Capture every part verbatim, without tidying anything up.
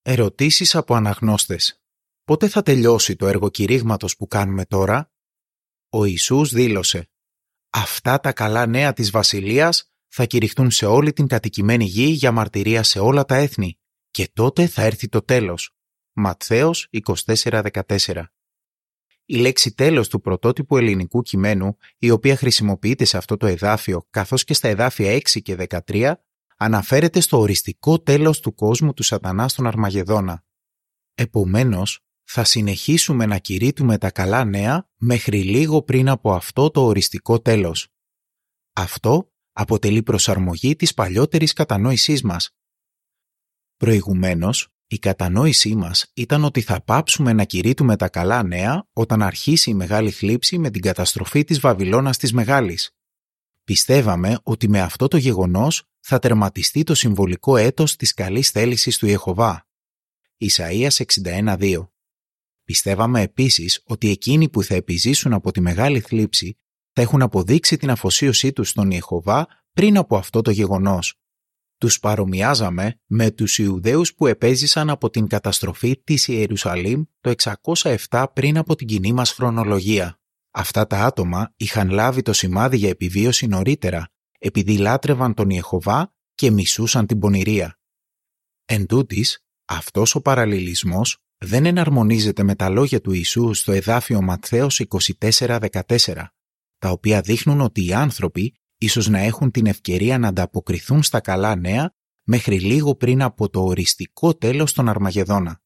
Ερωτήσεις από αναγνώστες. Πότε θα τελειώσει το έργο κηρύγματος που κάνουμε τώρα? Ο Ιησούς δήλωσε: «Αυτά τα καλά νέα της Βασιλείας θα κηρυχτούν σε όλη την κατοικημένη γη για μαρτυρία σε όλα τα έθνη και τότε θα έρθει το τέλος». Ματθαίος είκοσι τέσσερα δεκατέσσερα. Η λέξη τέλος του πρωτότυπου ελληνικού κειμένου, η οποία χρησιμοποιείται σε αυτό το εδάφιο καθώς και στα εδάφια έξι και δεκατρία, αναφέρεται στο οριστικό τέλος του κόσμου του Σατανά στον Αρμαγεδόνα. Επομένως, θα συνεχίσουμε να κηρύττουμε τα καλά νέα μέχρι λίγο πριν από αυτό το οριστικό τέλος. Αυτό αποτελεί προσαρμογή της παλιότερης κατανόησής μας. Προηγουμένως, η κατανόησή μας ήταν ότι θα πάψουμε να κηρύττουμε τα καλά νέα όταν αρχίσει η μεγάλη θλίψη με την καταστροφή της Βαβυλώνας της Μεγάλης. Πιστεύαμε ότι με αυτό το γεγονός θα τερματιστεί το συμβολικό έτος της καλής θέλησης του Ιεχωβά. Ισαΐας εξήντα ένα δύο. Πιστεύαμε επίσης ότι εκείνοι που θα επιζήσουν από τη μεγάλη θλίψη θα έχουν αποδείξει την αφοσίωσή τους στον Ιεχωβά πριν από αυτό το γεγονός. Τους παρομοιάζαμε με τους Ιουδαίους που επέζησαν από την καταστροφή της Ιερουσαλήμ το εξακόσια επτά πριν από την κοινή μας χρονολογία. Αυτά τα άτομα είχαν λάβει το σημάδι για επιβίωση νωρίτερα, επειδή λάτρευαν τον Ιεχωβά και μισούσαν την πονηρία. Εν τούτοις, αυτός ο παραλληλισμός δεν εναρμονίζεται με τα λόγια του Ιησού στο εδάφιο Ματθαίος είκοσι τέσσερα δεκατέσσερα, τα οποία δείχνουν ότι οι άνθρωποι ίσως να έχουν την ευκαιρία να ανταποκριθούν στα καλά νέα μέχρι λίγο πριν από το οριστικό τέλος των Αρμαγεδόνα.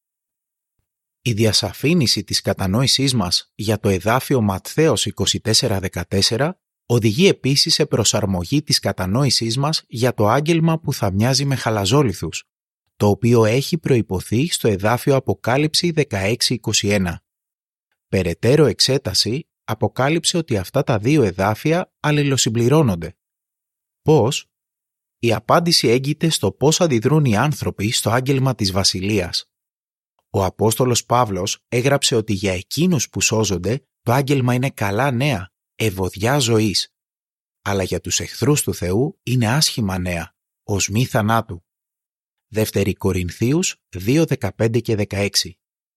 Η διασαφήνιση της κατανόησής μας για το εδάφιο Ματθαίος είκοσι τέσσερα δεκατέσσερα οδηγεί επίσης σε προσαρμογή της κατανόησής μας για το άγγελμα που θα μοιάζει με χαλαζόλιθους, το οποίο έχει προϋποθεί στο εδάφιο Αποκάλυψη δεκαέξι είκοσι ένα. Περαιτέρω εξέταση αποκάλυψε ότι αυτά τα δύο εδάφια αλληλοσυμπληρώνονται. Πώς? Η απάντηση έγκυται στο πώς αντιδρούν οι άνθρωποι στο άγγελμα της Βασιλείας. Ο Απόστολος Παύλος έγραψε ότι για εκείνους που σώζονται το άγγελμα είναι καλά νέα, ευωδιά ζωής. Αλλά για τους εχθρούς του Θεού είναι άσχημα νέα, οσμή θανάτου. Δεύτερη Κορινθίους δύο δεκαπέντε και δεκαέξι.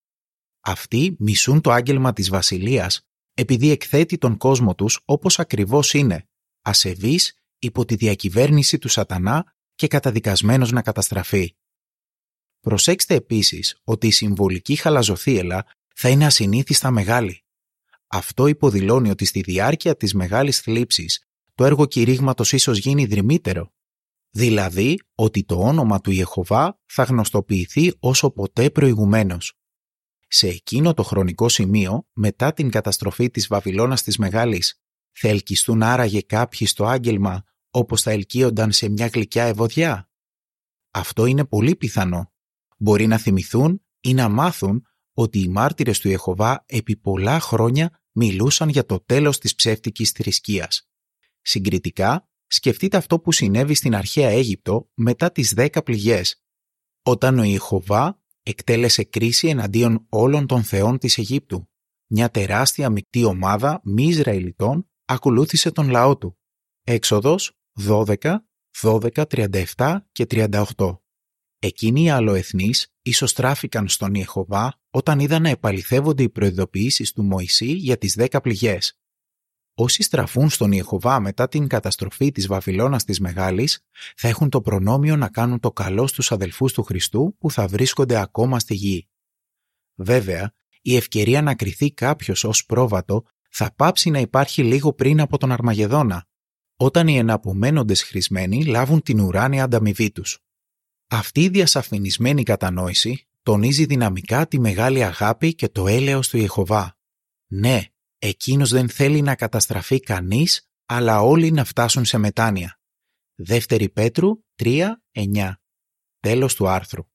Αυτοί μισούν το άγγελμα της Βασιλείας επειδή εκθέτει τον κόσμο τους όπως ακριβώς είναι, ασεβής υπό τη διακυβέρνηση του Σατανά και καταδικασμένος να καταστραφεί. Προσέξτε επίσης ότι η συμβολική χαλαζοθύελλα θα είναι ασυνήθιστα μεγάλη. Αυτό υποδηλώνει ότι στη διάρκεια της μεγάλης θλίψης το έργο κηρύγματος ίσως γίνει δρυμύτερο. Δηλαδή ότι το όνομα του Ιεχωβά θα γνωστοποιηθεί όσο ποτέ προηγουμένως. Σε εκείνο το χρονικό σημείο, μετά την καταστροφή της Βαβυλώνας της Μεγάλης, θα ελκυστούν άραγε κάποιοι στο άγγελμα όπως θα ελκύονταν σε μια γλυκιά ευωδιά? Αυτό είναι πολύ πιθανό. Μπορεί να θυμηθούν ή να μάθουν ότι οι μάρτυρες του Ιεχωβά επί πολλά χρόνια μιλούσαν για το τέλος της ψεύτικης θρησκείας. Συγκριτικά, σκεφτείτε αυτό που συνέβη στην αρχαία Αίγυπτο μετά τις δέκα πληγές, όταν ο Ιεχωβά εκτέλεσε κρίση εναντίον όλων των θεών της Αιγύπτου. Μια τεράστια μεικτή ομάδα μη Ισραηλιτών ακολούθησε τον λαό του. Έξοδος δώδεκα, δώδεκα, τριάντα επτά και τριάντα οκτώ. Εκείνοι οι αλλοεθνείς ίσως στράφηκαν στον Ιεχωβά όταν είδαν να επαληθεύονται οι προειδοποιήσεις του Μωυσή για τις δέκα πληγές. Όσοι στραφούν στον Ιεχωβά μετά την καταστροφή της Βαβυλώνας της Μεγάλης θα έχουν το προνόμιο να κάνουν το καλό στους αδελφούς του Χριστού που θα βρίσκονται ακόμα στη γη. Βέβαια, η ευκαιρία να κριθεί κάποιος ως πρόβατο θα πάψει να υπάρχει λίγο πριν από τον Αρμαγεδόνα, όταν οι εναπομένοντες χρησμένοι λάβουν την ουράνια ανταμοιβή τους. Αυτή η διασαφηνισμένη κατανόηση τονίζει δυναμικά τη μεγάλη αγάπη και το έλεος του Ιεχωβά. Ναι, εκείνος δεν θέλει να καταστραφεί κανείς, αλλά όλοι να φτάσουν σε μετάνοια. Δεύτερη Πέτρου τρία εννιά. Τέλος του άρθρου.